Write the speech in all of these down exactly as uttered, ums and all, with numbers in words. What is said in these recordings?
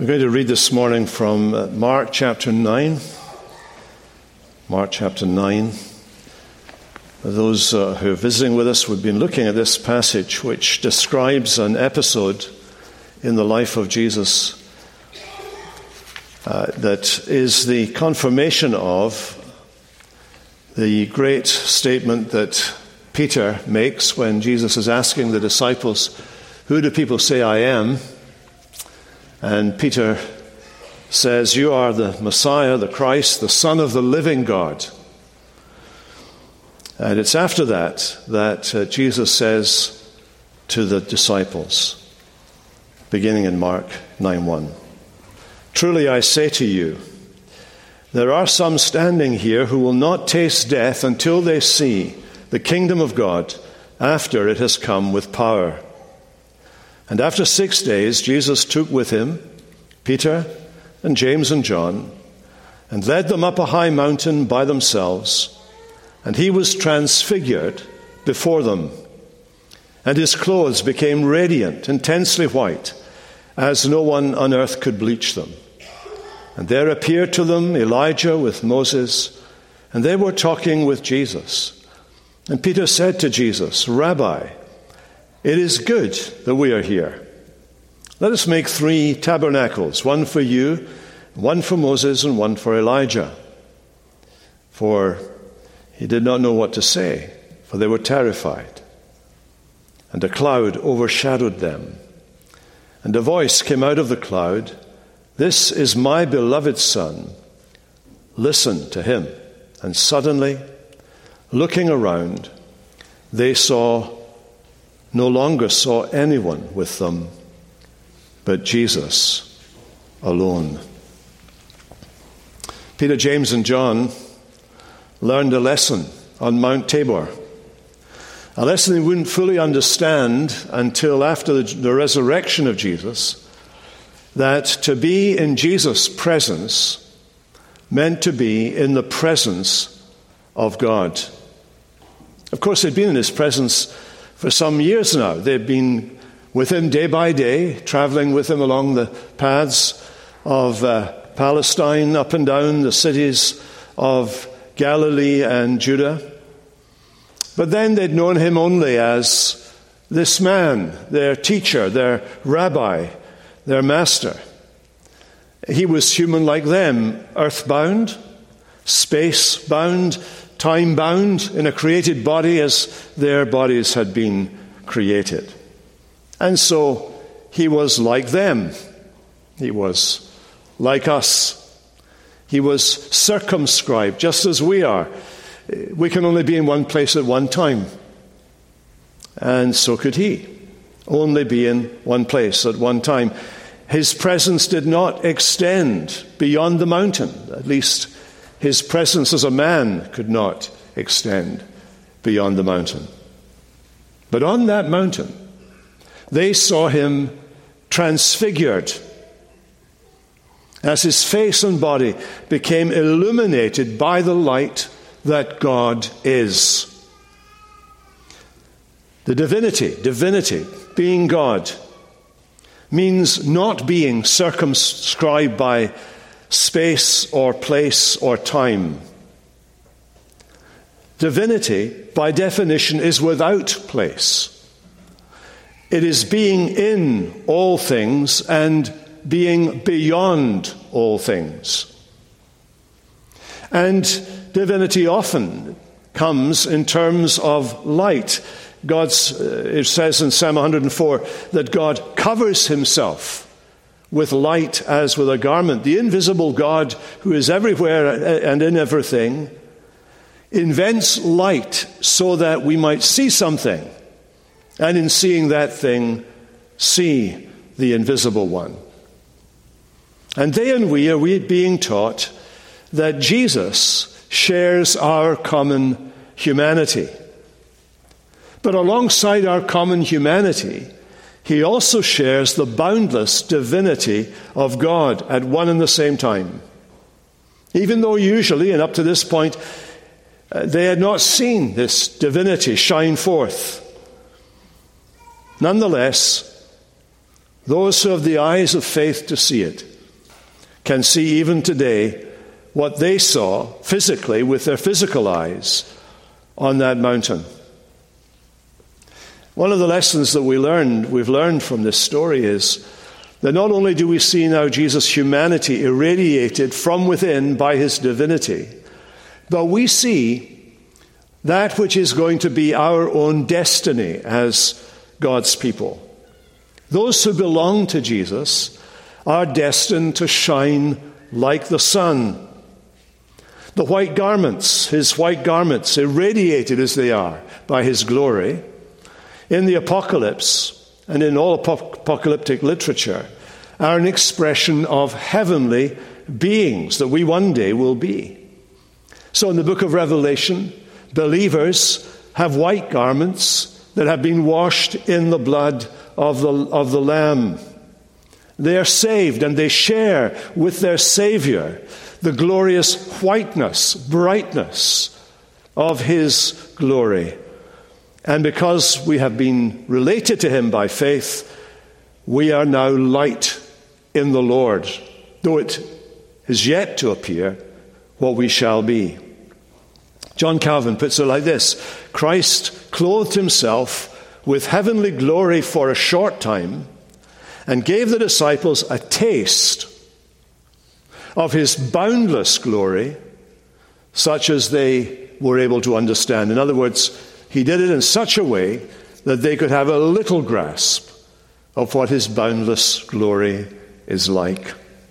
We're going to read this morning from uh, Mark chapter nine. Mark chapter nine. For those uh, who are visiting with us, we've been looking at this passage which describes an episode in the life of Jesus uh, that is the confirmation of the great statement that Peter makes when Jesus is asking the disciples, "Who do people say I am?" And Peter says, "You are the Messiah, the Christ, the Son of the living God." And it's after that that uh, Jesus says to the disciples, beginning in Mark nine one, "Truly I say to you, there are some standing here who will not taste death until they see the kingdom of God after it has come with power." And after six days, Jesus took with him Peter and James and John and led them up a high mountain by themselves. And he was transfigured before them. And his clothes became radiant, intensely white, as no one on earth could bleach them. And there appeared to them Elijah with Moses, and they were talking with Jesus. And Peter said to Jesus, "Rabbi, it is good that we are here. Let us make three tabernacles, one for you, one for Moses, and one for Elijah." For he did not know what to say, for they were terrified. And a cloud overshadowed them. And a voice came out of the cloud, "This is my beloved Son. Listen to him." And suddenly, looking around, they saw no longer saw anyone with them, but Jesus alone. Peter, James, and John learned a lesson on Mount Tabor, a lesson they wouldn't fully understand until after the, the resurrection of Jesus, that to be in Jesus' presence meant to be in the presence of God. Of course, they'd been in his presence for some years now. They've been with him day by day, traveling with him along the paths of uh, Palestine, up and down the cities of Galilee and Judah. But then they'd known him only as this man, their teacher, their rabbi, their master. He was human like them, earthbound, space-bound, time-bound, in a created body as their bodies had been created. And so he was like them. He was like us. He was circumscribed, just as we are. We can only be in one place at one time. And so could he. Only be in one place at one time. His presence did not extend beyond the mountain. At least his presence as a man could not extend beyond the mountain. But on that mountain, they saw him transfigured as his face and body became illuminated by the light that God is. The divinity, divinity, being God, means not being circumscribed by space or place or time. Divinity, by definition, is without place. It is being in all things and being beyond all things. And divinity often comes in terms of light. God's, uh, it says in Psalm one hundred four that God covers himself with light as with a garment. The invisible God, who is everywhere and in everything, invents light so that we might see something, and in seeing that thing, see the invisible one. And they and we are we being taught that Jesus shares our common humanity. But alongside our common humanity, he also shares the boundless divinity of God at one and the same time. Even though usually, and up to this point, they had not seen this divinity shine forth. Nonetheless, those who have the eyes of faith to see it can see even today what they saw physically with their physical eyes on that mountain. One of the lessons that we learned, we've learned from this story is that not only do we see now Jesus' humanity irradiated from within by his divinity, but we see that which is going to be our own destiny as God's people. Those who belong to Jesus are destined to shine like the sun. The white garments, his white garments, irradiated as they are by his glory, in the apocalypse and in all apocalyptic literature, are an expression of heavenly beings that we one day will be. So in the book of Revelation, believers have white garments that have been washed in the blood of the, of the Lamb. They are saved and they share with their Savior the glorious whiteness, brightness of his glory. And because we have been related to him by faith, we are now light in the Lord, though it is yet to appear what we shall be. John Calvin puts it like this: Christ clothed himself with heavenly glory for a short time and gave the disciples a taste of his boundless glory, such as they were able to understand. In other words, he did it in such a way that they could have a little grasp of what his boundless glory is like.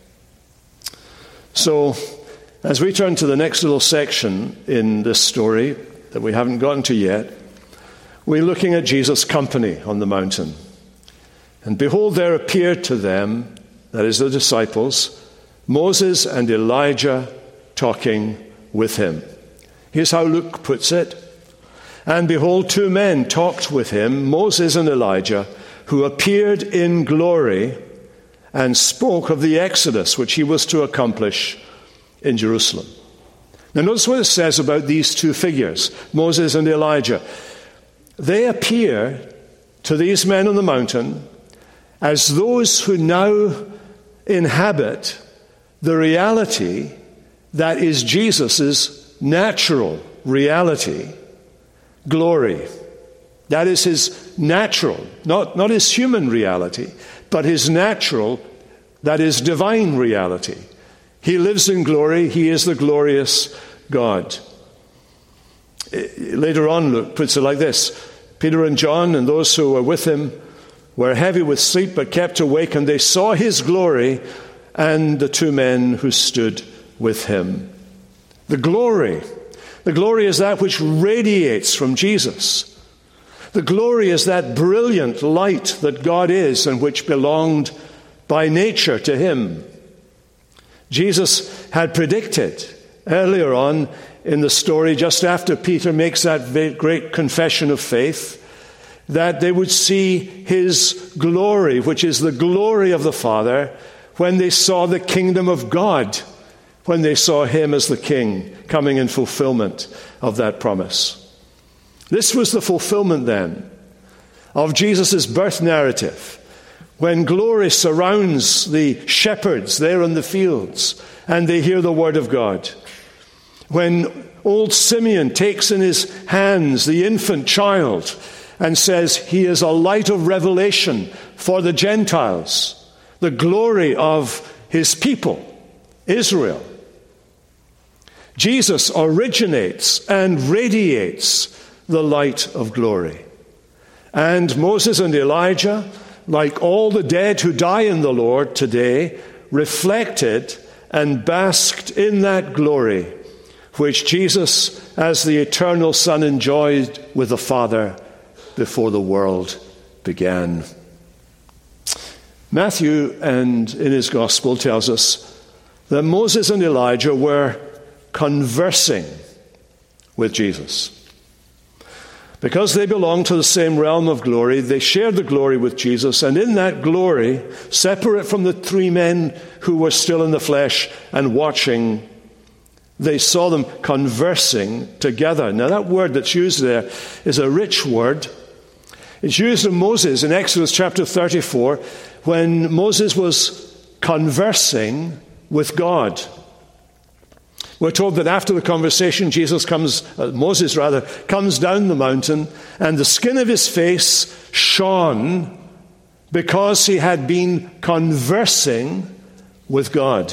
So, as we turn to the next little section in this story that we haven't gotten to yet, we're looking at Jesus' company on the mountain. And behold, there appeared to them, that is the disciples, Moses and Elijah talking with him. Here's how Luke puts it. And behold, two men talked with him, Moses and Elijah, who appeared in glory and spoke of the Exodus which he was to accomplish in Jerusalem. Now notice what it says about these two figures, Moses and Elijah. They appear to these men on the mountain as those who now inhabit the reality that is Jesus' natural reality, glory. That is his natural, not, not his human reality, but his natural, that is divine reality. He lives in glory. He is the glorious God. Later on, Luke puts it like this: Peter and John and those who were with him were heavy with sleep but kept awake, and they saw his glory and the two men who stood with him. The glory. The glory is that which radiates from Jesus. The glory is that brilliant light that God is and which belonged by nature to him. Jesus had predicted earlier on in the story, just after Peter makes that great confession of faith, that they would see his glory, which is the glory of the Father, when they saw the kingdom of God, when they saw him as the king coming in fulfillment of that promise. This was the fulfillment then of Jesus' birth narrative, when glory surrounds the shepherds there in the fields and they hear the word of God. When old Simeon takes in his hands the infant child and says he is a light of revelation for the Gentiles, the glory of his people, Israel. Jesus originates and radiates the light of glory. And Moses and Elijah, like all the dead who die in the Lord today, reflected and basked in that glory which Jesus, as the eternal Son, enjoyed with the Father before the world began. Matthew, and in his Gospel, tells us that Moses and Elijah were conversing with Jesus. Because they belonged to the same realm of glory, they shared the glory with Jesus, and in that glory, separate from the three men who were still in the flesh and watching, they saw them conversing together. Now that word that's used there is a rich word. It's used of Moses in Exodus chapter thirty-four, when Moses was conversing with God. We're told that after the conversation, Jesus comes, uh, Moses rather, comes down the mountain, and the skin of his face shone because he had been conversing with God.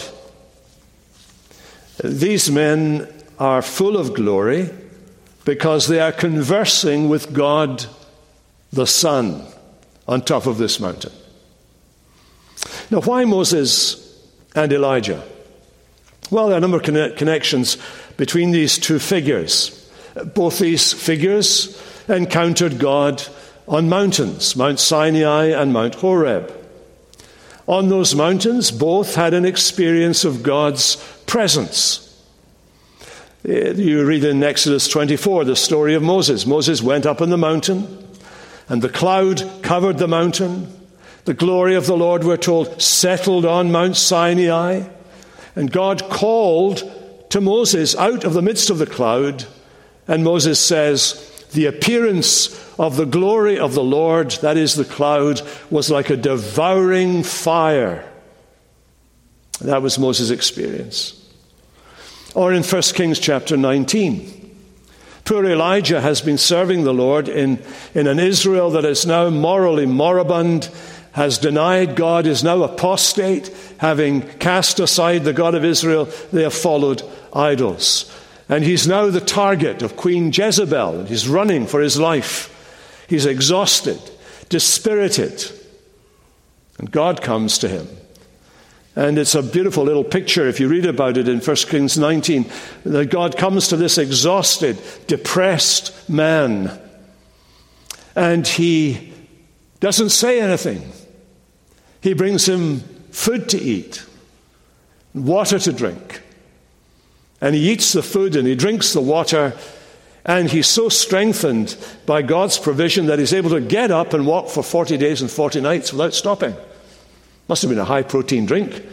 These men are full of glory because they are conversing with God the Son on top of this mountain. Now, why Moses and Elijah? Well, there are a number of conne- connections between these two figures. Both these figures encountered God on mountains, Mount Sinai and Mount Horeb. On those mountains, both had an experience of God's presence. You read in Exodus twenty-four the story of Moses. Moses went up on the mountain, and the cloud covered the mountain. The glory of the Lord, we're told, settled on Mount Sinai. And God called to Moses out of the midst of the cloud. And Moses says, the appearance of the glory of the Lord, that is the cloud, was like a devouring fire. That was Moses' experience. Or in First Kings chapter nineteen, poor Elijah has been serving the Lord in, in an Israel that is now morally moribund, has denied God, is now apostate. Having cast aside the God of Israel, they have followed idols. And he's now the target of Queen Jezebel, and he's running for his life. He's exhausted, dispirited. And God comes to him. And it's a beautiful little picture, if you read about it in First Kings nineteen, that God comes to this exhausted, depressed man. And he doesn't say anything. He brings him food to eat, water to drink. And he eats the food and he drinks the water, and he's so strengthened by God's provision that he's able to get up and walk for forty days and forty nights without stopping. Must have been a high-protein drink.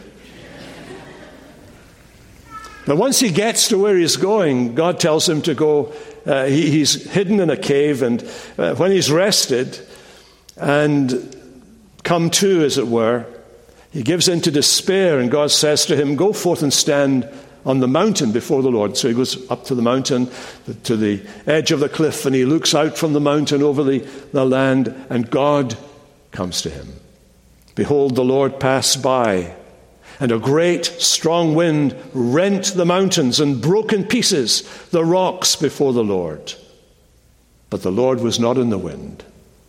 But once he gets to where he's going, God tells him to go. Uh, he, he's hidden in a cave, and uh, when he's rested and come to, as it were, he gives in to despair, and God says to him, go forth and stand on the mountain before the Lord. So he goes up to the mountain, to the edge of the cliff, and he looks out from the mountain over the, the land, and God comes to him. Behold, the Lord passed by, and a great strong wind rent the mountains and broke in pieces the rocks before the Lord. But the Lord was not in the wind.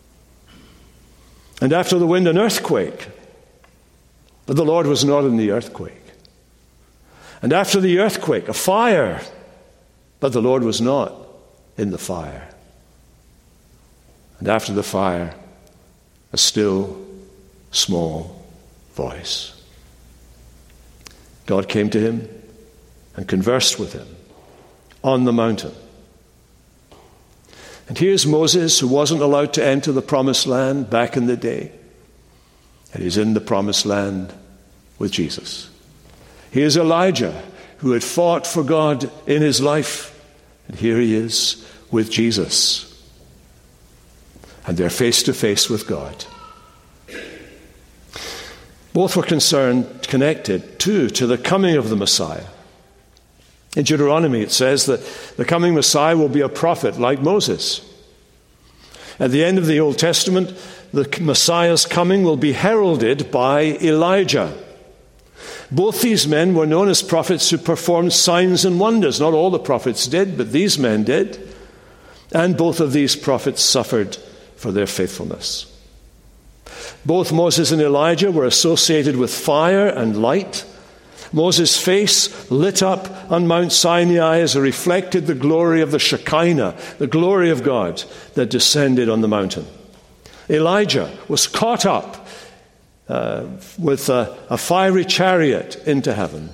And after the wind, an earthquake. But the Lord was not in the earthquake. And after the earthquake, a fire. But the Lord was not in the fire. And after the fire, a still, small voice. God came to him and conversed with him on the mountain. And here's Moses, who wasn't allowed to enter the promised land back in the day. And he's in the promised land with Jesus. Here's Elijah, who had fought for God in his life. And here he is with Jesus. And they're face to face with God. Both were concerned, connected, too, to the coming of the Messiah. In Deuteronomy, it says that the coming Messiah will be a prophet like Moses. At the end of the Old Testament, the Messiah's coming will be heralded by Elijah. Both these men were known as prophets who performed signs and wonders. Not all the prophets did, but these men did. And both of these prophets suffered for their faithfulness. Both Moses and Elijah were associated with fire and light. Moses' face lit up on Mount Sinai as it reflected the glory of the Shekinah, the glory of God that descended on the mountain. Elijah was caught up uh, with a, a fiery chariot into heaven.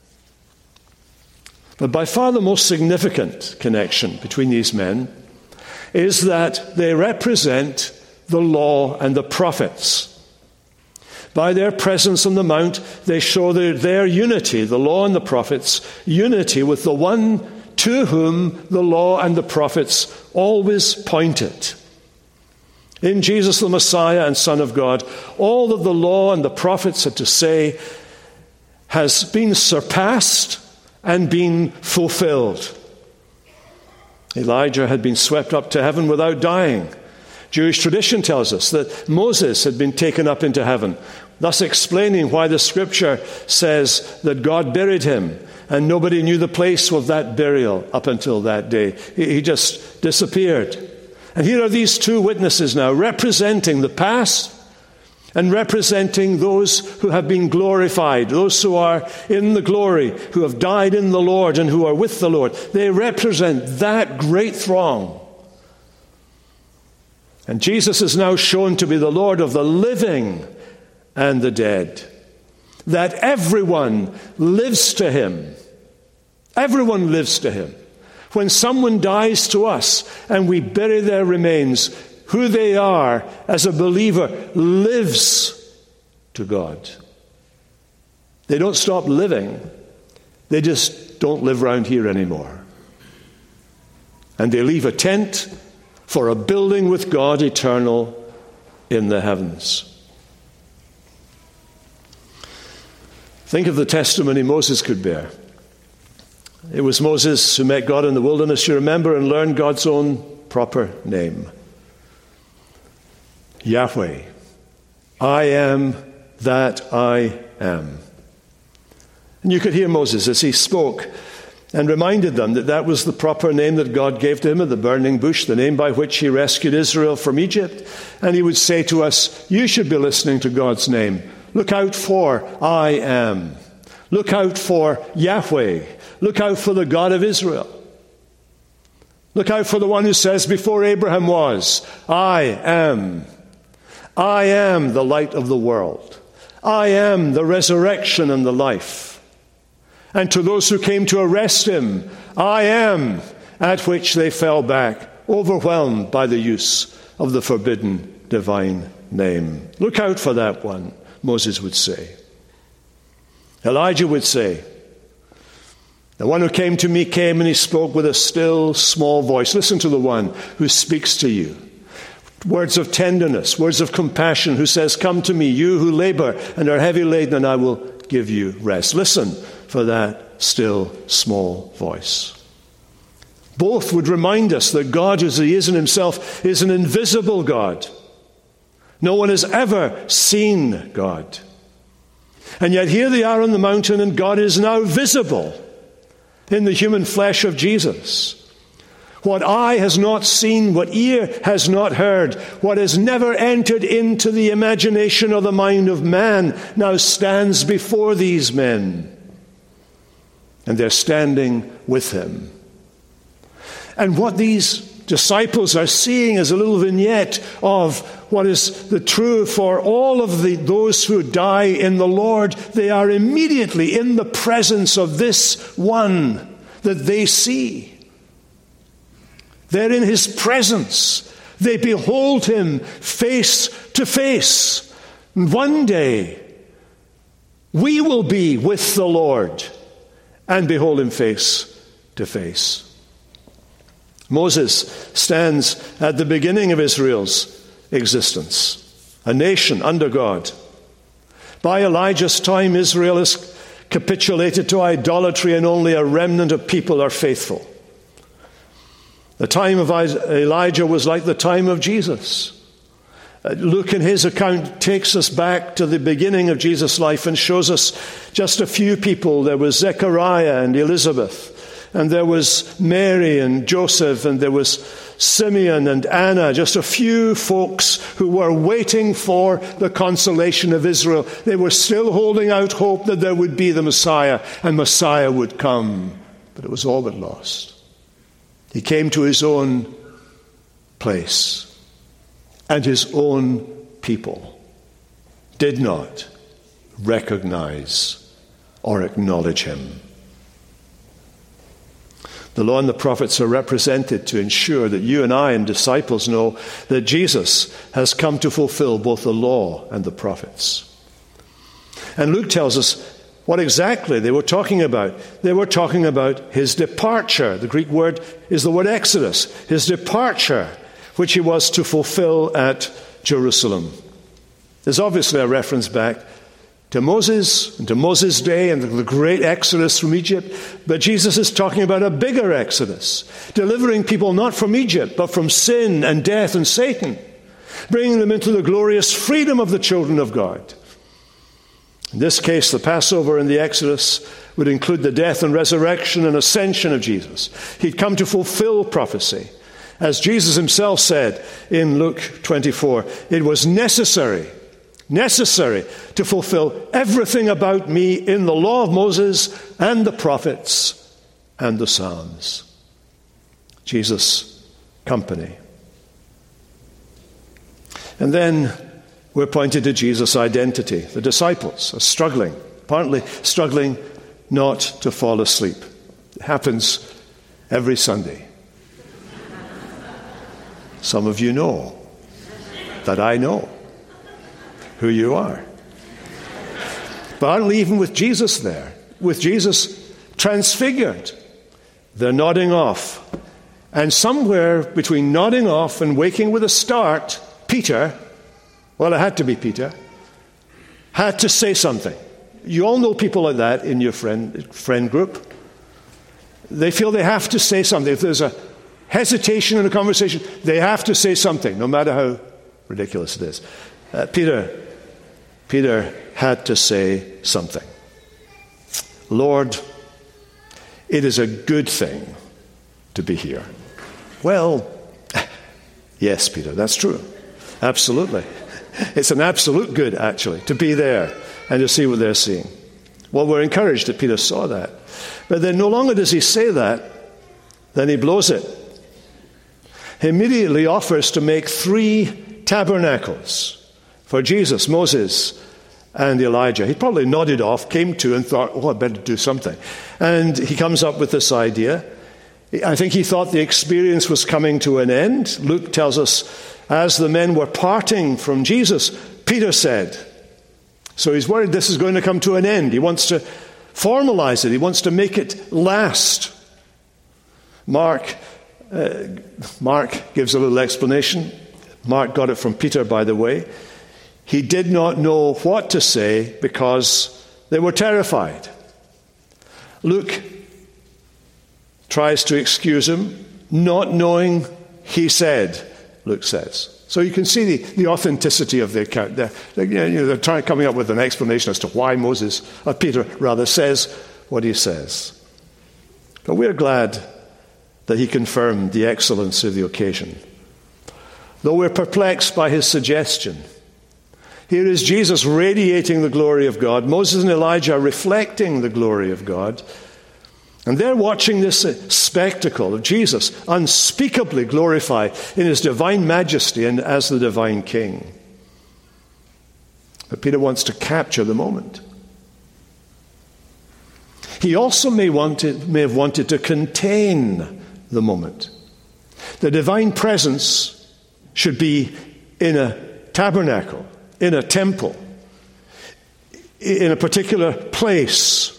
But by far the most significant connection between these men is that they represent the law and the prophets. By their presence on the mount, they show their, their unity, the law and the prophets, unity with the one to whom the law and the prophets always pointed. In Jesus the Messiah and Son of God, all that the law and the prophets had to say has been surpassed and been fulfilled. Elijah had been swept up to heaven without dying. Jewish tradition tells us that Moses had been taken up into heaven, thus explaining why the scripture says that God buried him, and nobody knew the place of that burial up until that day. He just disappeared. And here are these two witnesses now, representing the past and representing those who have been glorified, those who are in the glory, who have died in the Lord and who are with the Lord. They represent that great throng. And Jesus is now shown to be the Lord of the living and the dead. That everyone lives to him. Everyone lives to him. When someone dies to us and we bury their remains, who they are as a believer lives to God. They don't stop living. They just don't live around here anymore. And they leave a tent for a building with God eternal in the heavens. Think of the testimony Moses could bear. It was Moses who met God in the wilderness, you remember, and learned God's own proper name. Yahweh, I am that I am. And you could hear Moses as he spoke and reminded them that that was the proper name that God gave to him at the burning bush, the name by which he rescued Israel from Egypt. And he would say to us, you should be listening to God's name. Look out for I am. Look out for Yahweh. Look out for the God of Israel. Look out for the one who says before Abraham was, I am. I am the light of the world. I am the resurrection and the life. And to those who came to arrest him, I am, at which they fell back, overwhelmed by the use of the forbidden divine name. Look out for that one, Moses would say. Elijah would say, the one who came to me came and he spoke with a still, small voice. Listen to the one who speaks to you. Words of tenderness, words of compassion, who says, come to me, you who labor and are heavy laden, and I will give you rest. Listen for that still, small voice. Both would remind us that God, as he is in himself, is an invisible God. No one has ever seen God. And yet here they are on the mountain, and God is now visible in the human flesh of Jesus. What eye has not seen, what ear has not heard, what has never entered into the imagination or the mind of man now stands before these men. And they're standing with him. And what these disciples are seeing is a little vignette of what is the true for all of the, those who die in the Lord. They are immediately in the presence of this one that they see. They're in his presence. They behold him face to face. And one day, we will be with the Lord and behold him face to face. Moses stands at the beginning of Israel's existence, a nation under God. By Elijah's time, Israel has capitulated to idolatry, and only a remnant of people are faithful. The time of Elijah was like the time of Jesus. Luke in his account takes us back to the beginning of Jesus' life and shows us just a few people. There was Zechariah and Elizabeth, and there was Mary and Joseph, and there was Simeon and Anna, just a few folks who were waiting for the consolation of Israel. They were still holding out hope that there would be the Messiah, and Messiah would come. But it was all but lost. He came to his own place, and his own people did not recognize or acknowledge him. The law and the prophets are represented to ensure that you and I and disciples know that Jesus has come to fulfill both the law and the prophets. And Luke tells us what exactly they were talking about. They were talking about his departure. The Greek word is the word Exodus. His departure, which he was to fulfill at Jerusalem. There's obviously a reference back to Moses and to Moses' day and the great exodus from Egypt. But Jesus is talking about a bigger exodus, delivering people not from Egypt, but from sin and death and Satan, bringing them into the glorious freedom of the children of God. In this case, the Passover and the Exodus would include the death and resurrection and ascension of Jesus. He'd come to fulfill prophecy. As Jesus himself said in Luke twenty-four, it was necessary, necessary to fulfill everything about me in the law of Moses and the prophets and the Psalms. Jesus' company. And then we're pointed to Jesus' identity. The disciples are struggling, apparently struggling not to fall asleep. It happens every Sunday. Some of you know that I know who you are. But aren't we even with Jesus there? With Jesus transfigured. They're nodding off. And somewhere between nodding off and waking with a start, Peter, well, it had to be Peter, had to say something. You all know people like that in your friend friend group. They feel they have to say something. If there's a hesitation in a conversation, they have to say something, no matter how ridiculous it is. Uh, Peter, Peter had to say something. Lord, it is a good thing to be here. Well, yes, Peter, that's true. Absolutely. It's an absolute good, actually, to be there and to see what they're seeing. Well, we're encouraged that Peter saw that. But then no longer does he say that, then he blows it. He immediately offers to make three tabernacles for Jesus, Moses, and Elijah. He probably nodded off, came to, and thought, oh, I'd better do something. And he comes up with this idea. I think he thought the experience was coming to an end. Luke tells us, as the men were parting from Jesus, Peter said. So he's worried this is going to come to an end. He wants to formalize it. He wants to make it last. Mark, uh, Mark gives a little explanation. Mark got it from Peter, by the way. He did not know what to say because they were terrified. Luke tries to excuse him, not knowing he said, Luke says. So you can see the, the authenticity of the account. They're, they're, you know, they're trying coming up with an explanation as to why Moses, or Peter rather, says what he says. But we're glad that he confirmed the excellence of the occasion. Though we're perplexed by his suggestion. Here is Jesus radiating the glory of God. Moses and Elijah are reflecting the glory of God. And they're watching this spectacle of Jesus unspeakably glorified in his divine majesty and as the divine king. But Peter wants to capture the moment. He also may, wanted, may have wanted to contain the moment. The divine presence should be in a tabernacle, in a temple, in a particular place.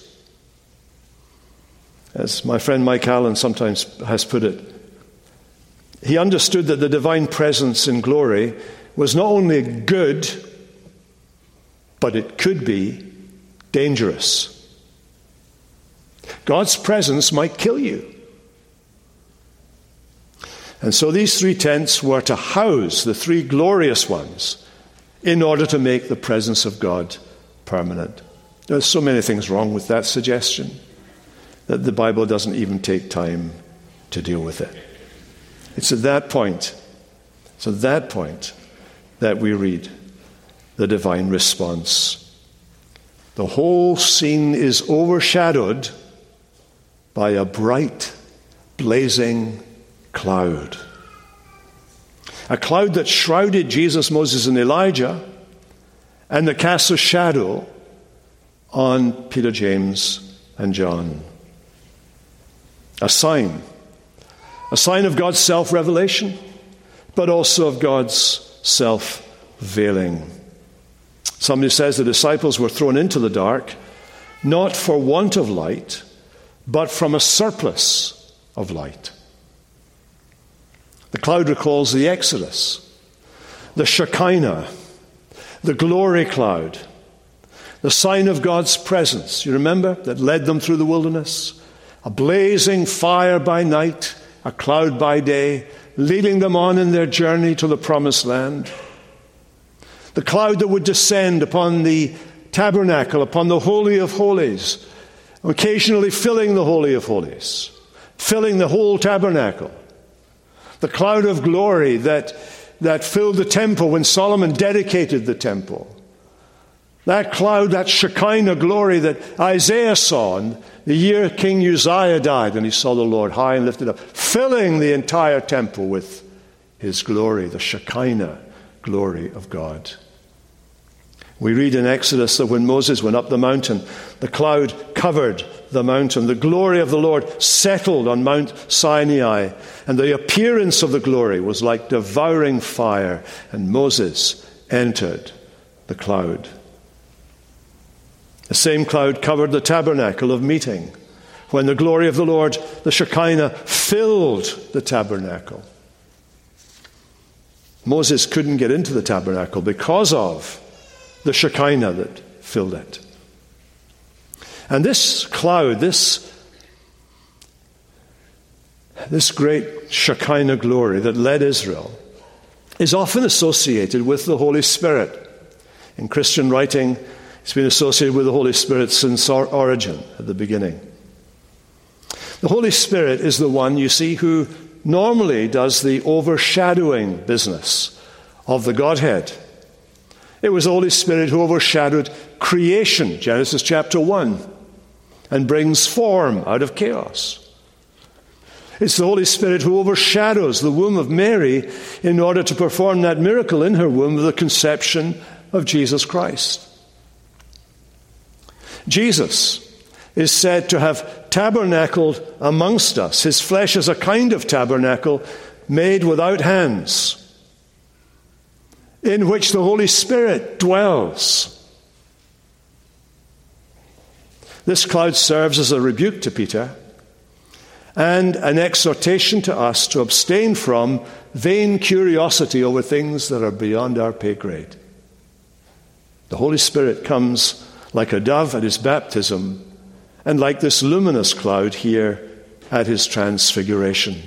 As my friend Mike Allen sometimes has put it, he understood that the divine presence in glory was not only good, but it could be dangerous. God's presence might kill you. And so these three tents were to house the three glorious ones in order to make the presence of God permanent. There's so many things wrong with that suggestion that the Bible doesn't even take time to deal with it. It's at that point, it's at that point that we read the divine response. The whole scene is overshadowed by a bright, blazing cloud. A cloud that shrouded Jesus, Moses, and Elijah, and that casts a shadow on Peter, James, and John. A sign. A sign of God's self-revelation, but also of God's self-veiling. Somebody says the disciples were thrown into the dark, not for want of light, but from a surplus of light. The cloud recalls the Exodus, the Shekinah, the glory cloud, The sign of God's presence, you remember, that led them through the wilderness. A blazing fire by night, a cloud by day, leading them on in their journey to the promised land. The cloud that would descend upon the tabernacle, upon the Holy of Holies, occasionally filling the Holy of Holies, filling the whole tabernacle. The cloud of glory that, that filled the temple when Solomon dedicated the temple. That cloud, that Shekinah glory that Isaiah saw in the year King Uzziah died, and he saw the Lord high and lifted up, filling the entire temple with his glory, the Shekinah glory of God. We read in Exodus that when Moses went up the mountain, the cloud covered the mountain. The glory of the Lord settled on Mount Sinai, and the appearance of the glory was like devouring fire, and Moses entered the cloud. The same cloud covered the tabernacle of meeting, when the glory of the Lord, the Shekinah, filled the tabernacle. Moses couldn't get into the tabernacle because of the Shekinah that filled it. And this cloud, this, this great Shekinah glory that led Israel, is often associated with the Holy Spirit. In Christian writing, it's been associated with the Holy Spirit since our origin, at the beginning. The Holy Spirit is the one, you see, who normally does the overshadowing business of the Godhead. It was the Holy Spirit who overshadowed creation, Genesis chapter one, and brings form out of chaos. It's the Holy Spirit who overshadows the womb of Mary in order to perform that miracle in her womb of the conception of Jesus Christ. Jesus is said to have tabernacled amongst us. His flesh is a kind of tabernacle made without hands, in which the Holy Spirit dwells. This cloud serves as a rebuke to Peter and an exhortation to us to abstain from vain curiosity over things that are beyond our pay grade. The Holy Spirit comes like a dove at his baptism, and like this luminous cloud here at his transfiguration.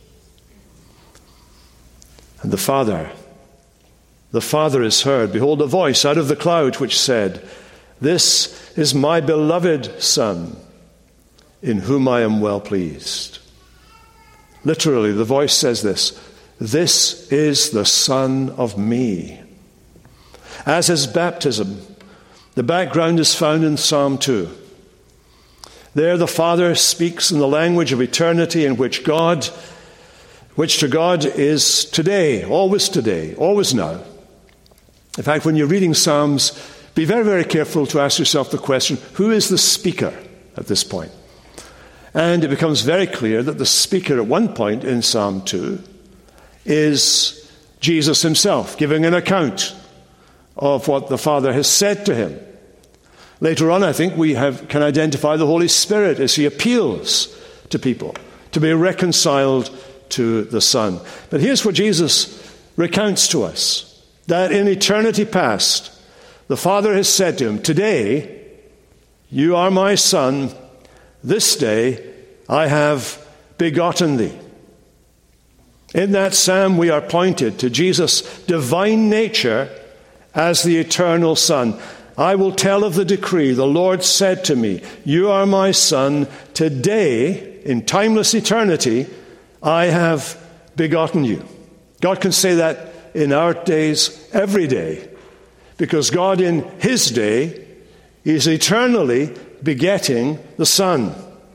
And the Father, the Father is heard. Behold, a voice out of the cloud which said, "This is my beloved Son, in whom I am well pleased." Literally, the voice says this, "This is the Son of me." As his baptism, the background is found in Psalm two. There the Father speaks in the language of eternity, in which God, which to God is today, always today, always now. In fact, when you're reading Psalms, be very, very careful to ask yourself the question, who is the speaker at this point? And it becomes very clear that the speaker at one point in Psalm two is Jesus himself, giving an account of what the Father has said to him. Later on, I think we have, can identify the Holy Spirit as he appeals to people to be reconciled to the Son. But here's what Jesus recounts to us, that in eternity past, the Father has said to him, "Today, you are my Son. This day, I have begotten thee." In that psalm, we are pointed to Jesus' divine nature as the eternal Son. "I will tell of the decree. The Lord said to me, you are my Son. Today, in timeless eternity, I have begotten you." God can say that in our days every day, because God in his day is eternally begetting the Son.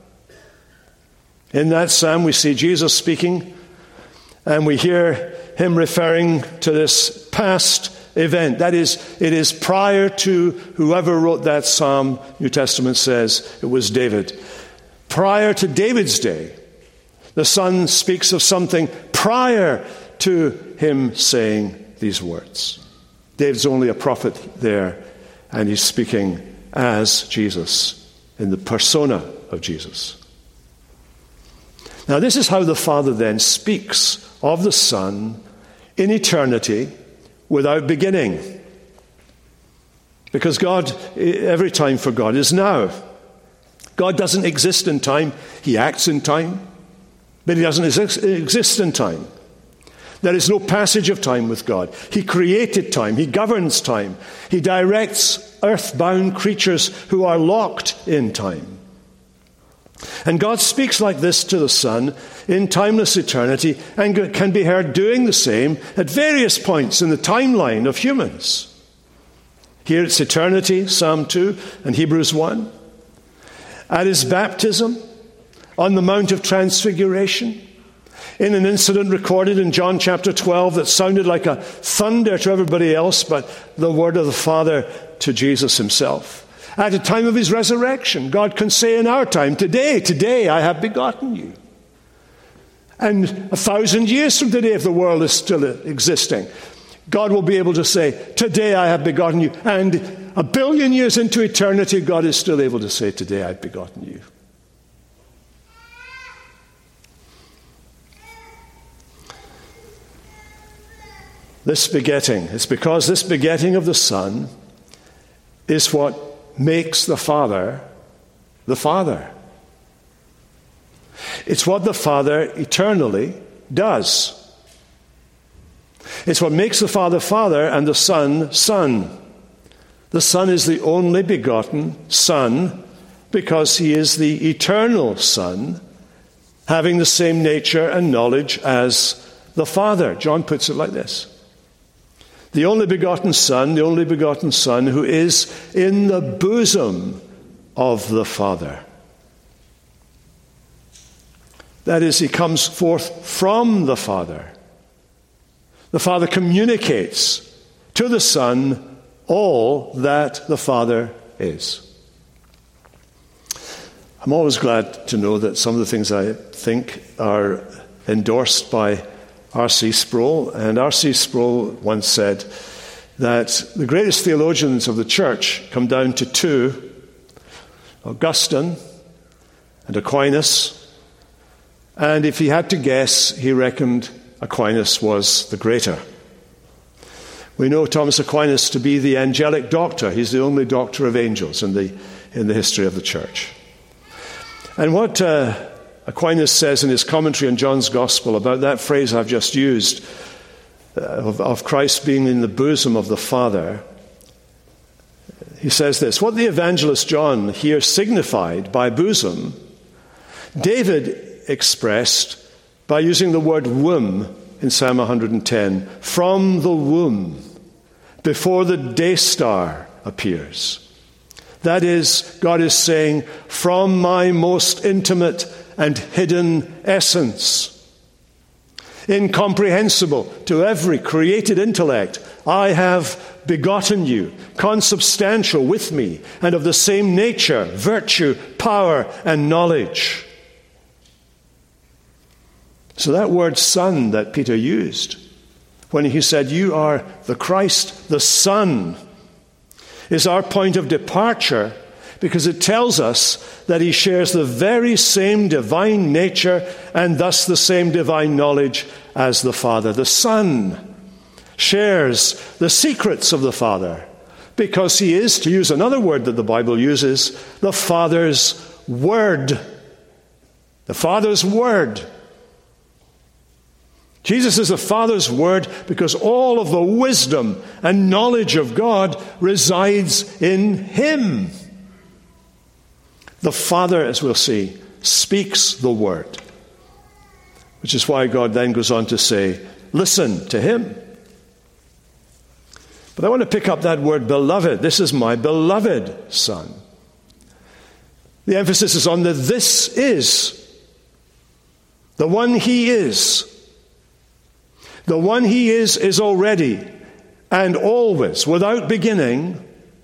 In that psalm, we see Jesus speaking, and we hear him referring to this past event. That is, it is prior to whoever wrote that psalm. New Testament says it was David. Prior to David's day, the Son speaks of something prior to him saying these words. David's only a prophet there, and he's speaking as Jesus, in the persona of Jesus. Now, this is how the Father then speaks of the Son in eternity without beginning. Because God, every time for God is now. God doesn't exist in time. He acts in time, but he doesn't exist in time. There is no passage of time with God. He created time. He governs time. He directs earthbound creatures who are locked in time. And God speaks like this to the Son in timeless eternity and can be heard doing the same at various points in the timeline of humans. Here it's eternity, Psalm two and Hebrews one. At his baptism, on the Mount of Transfiguration, in an incident recorded in John chapter twelve that sounded like a thunder to everybody else, but the word of the Father to Jesus himself. At the time of his resurrection, God can say in our time, today, today I have begotten you. And a thousand years from today, if the world is still existing, God will be able to say, today I have begotten you. And a billion years into eternity, God is still able to say, today I've begotten you. This begetting, it's because this begetting of the Son is what makes the Father the Father. It's what the Father eternally does. It's what makes the Father Father and the Son Son. The Son is the only begotten Son because he is the eternal Son, having the same nature and knowledge as the Father. John puts it like this. The only begotten Son, the only begotten Son who is in the bosom of the Father. That is, he comes forth from the Father. The Father communicates to the Son all that the Father is. I'm always glad to know that some of the things I think are endorsed by R C Sproul. And R C Sproul once said that the greatest theologians of the church come down to two, Augustine and Aquinas. And if he had to guess, he reckoned Aquinas was the greater. We know Thomas Aquinas to be the angelic doctor. He's the only doctor of angels in the, in the history of the church. And what uh, Aquinas says in his commentary on John's Gospel about that phrase I've just used, uh, of, of Christ being in the bosom of the Father, he says this: what the evangelist John here signified by bosom, David expressed by using the word womb in Psalm one hundred ten, from the womb, before the day star appears. That is, God is saying, from my most intimate and hidden essence, incomprehensible to every created intellect, I have begotten you, consubstantial with me, and of the same nature, virtue, power, and knowledge. So that word Son that Peter used when he said, you are the Christ, the Son, is our point of departure because it tells us that he shares the very same divine nature and thus the same divine knowledge as the Father. The Son shares the secrets of the Father because he is, to use another word that the Bible uses, the Father's Word. The Father's Word. Jesus is the Father's Word because all of the wisdom and knowledge of God resides in him. The Father, as we'll see, speaks the Word, which is why God then goes on to say, listen to him. But I want to pick up that word beloved. This is my beloved Son. The emphasis is on the this is. The one he is. The one he is is already and always, without beginning,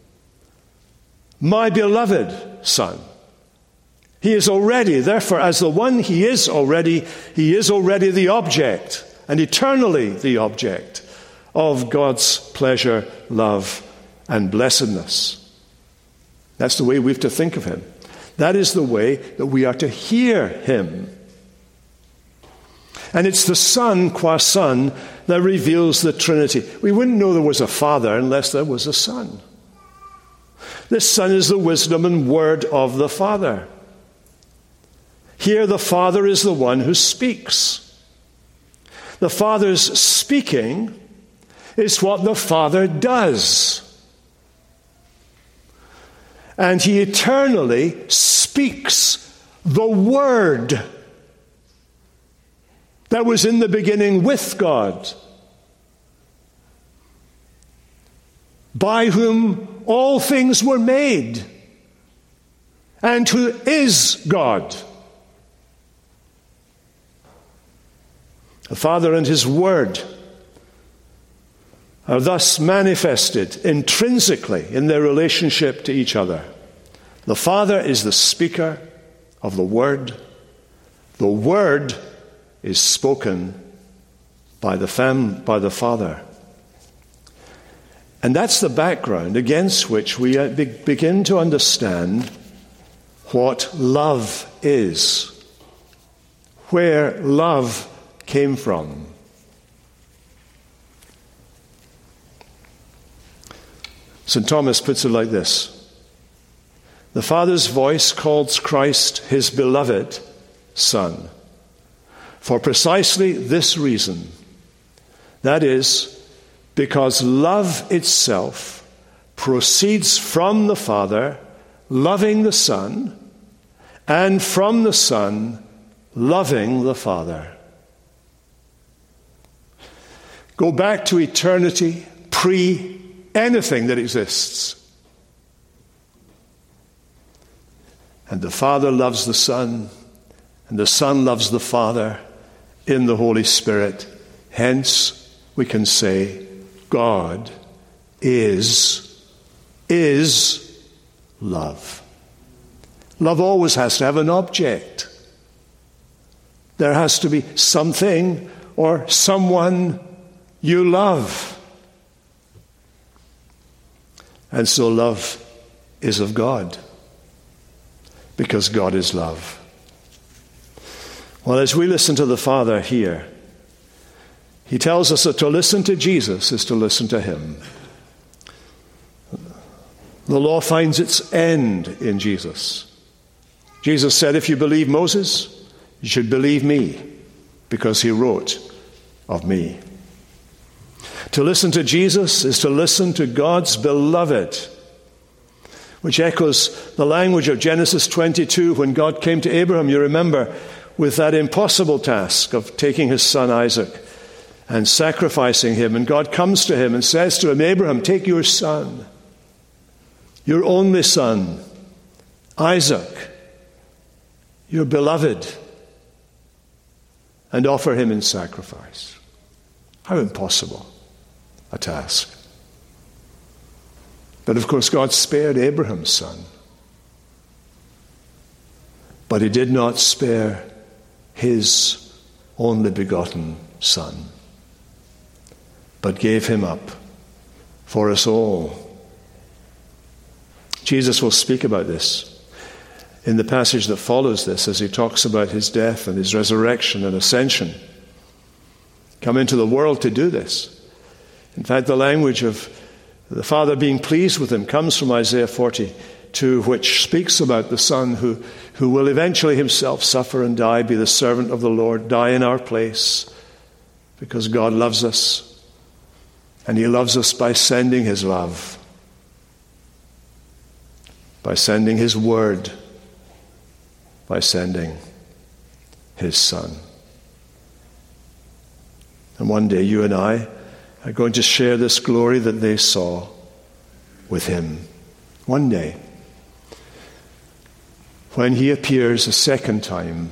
my beloved Son. He is already, therefore, as the one he is already, he is already the object, and eternally the object, of God's pleasure, love, and blessedness. That's the way we have to think of him. That is the way that we are to hear him. And it's the Son, qua Son, that reveals the Trinity. We wouldn't know there was a Father unless there was a Son. This Son is the wisdom and word of the Father. Here the Father is the one who speaks. The Father's speaking is what the Father does. And he eternally speaks the Word that was in the beginning with God, by whom all things were made, and who is God. The Father and his Word are thus manifested intrinsically in their relationship to each other. The Father is the speaker of the Word. The Word is spoken by the fam- by the Father. And that's the background against which we be- begin to understand what love is, where love came from. Saint Thomas puts it like this: the Father's voice calls Christ his beloved Son for precisely this reason. That is, because love itself proceeds from the Father loving the Son, and from the Son loving the Father. Go back to eternity, pre anything that exists. And the Father loves the Son, and the Son loves the Father in the Holy Spirit. Hence, we can say, God is, is love. Love always has to have an object. There has to be something or someone you love. And so love is of God, because God is love. Well, as we listen to the Father here, he tells us that to listen to Jesus is to listen to him. The law finds its end in Jesus. Jesus said, if you believe Moses, you should believe me, because he wrote of me. To listen to Jesus is to listen to God's beloved, which echoes the language of Genesis twenty-two when God came to Abraham, you remember, with that impossible task of taking his son Isaac and sacrificing him. And God comes to him and says to him, Abraham, take your son, your only son, Isaac, your beloved, and offer him in sacrifice. How impossible a task. But of course, God spared Abraham's son. But he did not spare his only begotten son, but gave him up for us all. Jesus will speak about this in the passage that follows this, as he talks about his death and his resurrection and ascension. Come into the world to do this. In fact, the language of the Father being pleased with him comes from Isaiah forty-two, which speaks about the Son who, who will eventually himself suffer and die, be the servant of the Lord, die in our place, because God loves us, and he loves us by sending his love, by sending his word, by sending his Son. And one day you and I are going to share this glory that they saw with him. One day, when he appears a second time,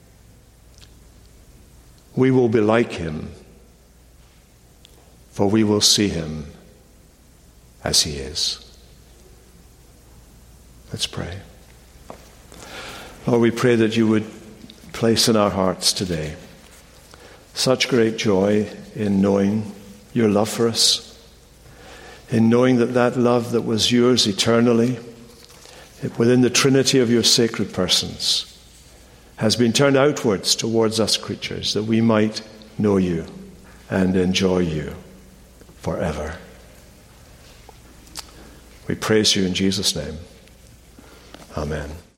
we will be like him, for we will see him as he is. Let's pray. Lord, we pray that you would place in our hearts today such great joy in knowing your love for us, in knowing that that love that was yours eternally, within the Trinity of your sacred persons, has been turned outwards towards us creatures, that we might know you and enjoy you forever. We praise you in Jesus' name. Amen.